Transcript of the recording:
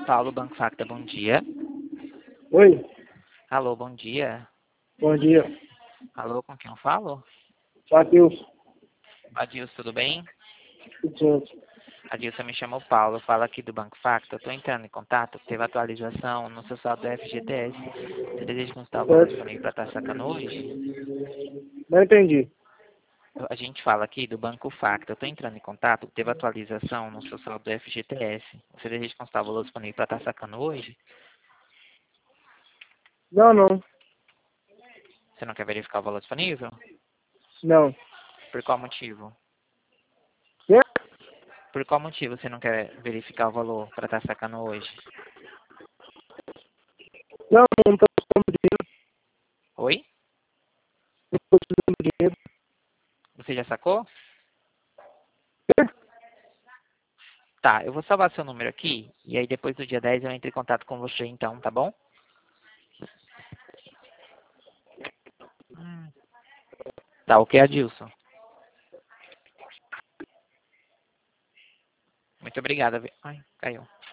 Paulo, Banco Facta, bom dia. Oi, Alô, bom dia. bom dia. Alô, com quem eu falo? Matheus, Adilson, tudo bem? tudo certo. Adilson, me chamou Paulo, fala aqui do Banco Facta. Eu estou entrando em contato, teve atualização no seu saldo do FGTS. Você deseja consultar o valor disponível para estar sacando hoje? Não entendi. A gente fala aqui do Banco Facta. Eu estou entrando em contato, teve atualização no seu saldo do FGTS. Você deseja consultar o valor disponível para estar sacando hoje? Não. Você não quer verificar o valor disponível? Não. Por qual motivo? Quê? Por qual motivo você não quer verificar o valor para estar sacando hoje? Não tô precisando de dinheiro. Oi? Não tô precisando de dinheiro. Você já sacou? Quê? Tá, eu vou salvar seu número aqui e aí depois do dia 10 eu entro em contato com você então, tá bom? Tá, ok, Adilson. Muito obrigado. Ai, caiu.